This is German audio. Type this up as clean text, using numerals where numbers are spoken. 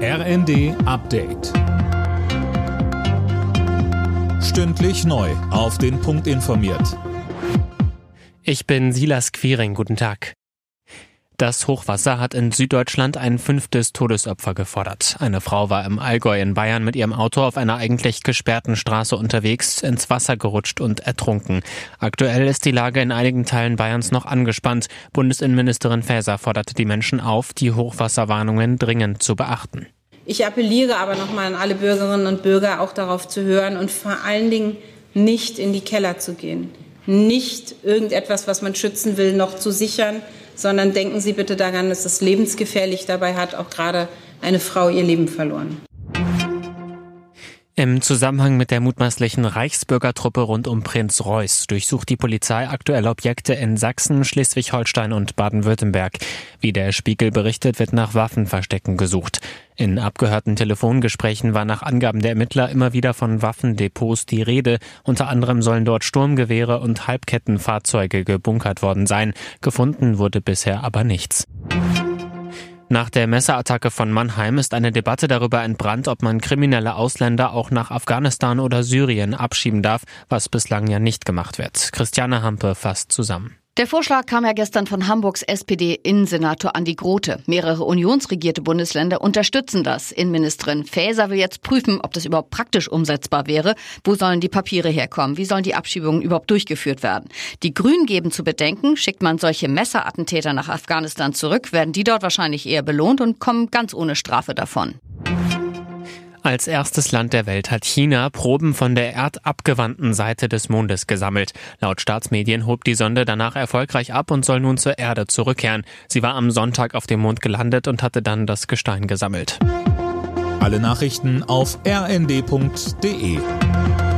RND Update. Stündlich neu auf den Punkt informiert. Ich bin Silas Quiring, guten Tag. Das Hochwasser hat in Süddeutschland ein 5. Todesopfer gefordert. Eine Frau war im Allgäu in Bayern mit ihrem Auto auf einer eigentlich gesperrten Straße unterwegs, ins Wasser gerutscht und ertrunken. Aktuell ist die Lage in einigen Teilen Bayerns noch angespannt. Bundesinnenministerin Faeser forderte die Menschen auf, die Hochwasserwarnungen dringend zu beachten. Ich appelliere aber nochmal an alle Bürgerinnen und Bürger, auch darauf zu hören und vor allen Dingen nicht in die Keller zu gehen. Nicht irgendetwas, was man schützen will, noch zu sichern, sondern denken Sie bitte daran, es ist lebensgefährlich. Dabei hat auch gerade eine Frau ihr Leben verloren. Im Zusammenhang mit der mutmaßlichen Reichsbürgertruppe rund um Prinz Reuß durchsucht die Polizei aktuell Objekte in Sachsen, Schleswig-Holstein und Baden-Württemberg. Wie der Spiegel berichtet, wird nach Waffenverstecken gesucht. In abgehörten Telefongesprächen war nach Angaben der Ermittler immer wieder von Waffendepots die Rede. Unter anderem sollen dort Sturmgewehre und Halbkettenfahrzeuge gebunkert worden sein. Gefunden wurde bisher aber nichts. Nach der Messerattacke von Mannheim ist eine Debatte darüber entbrannt, ob man kriminelle Ausländer auch nach Afghanistan oder Syrien abschieben darf, was bislang ja nicht gemacht wird. Christiane Hampe fasst zusammen. Der Vorschlag kam ja gestern von Hamburgs SPD-Innensenator Andi Grote. Mehrere unionsregierte Bundesländer unterstützen das. Innenministerin Faeser will jetzt prüfen, ob das überhaupt praktisch umsetzbar wäre. Wo sollen die Papiere herkommen? Wie sollen die Abschiebungen überhaupt durchgeführt werden? Die Grünen geben zu bedenken, schickt man solche Messerattentäter nach Afghanistan zurück, werden die dort wahrscheinlich eher belohnt und kommen ganz ohne Strafe davon. Als erstes Land der Welt hat China Proben von der erdabgewandten Seite des Mondes gesammelt. Laut Staatsmedien hob die Sonde danach erfolgreich ab und soll nun zur Erde zurückkehren. Sie war am Sonntag auf dem Mond gelandet und hatte dann das Gestein gesammelt. Alle Nachrichten auf rnd.de.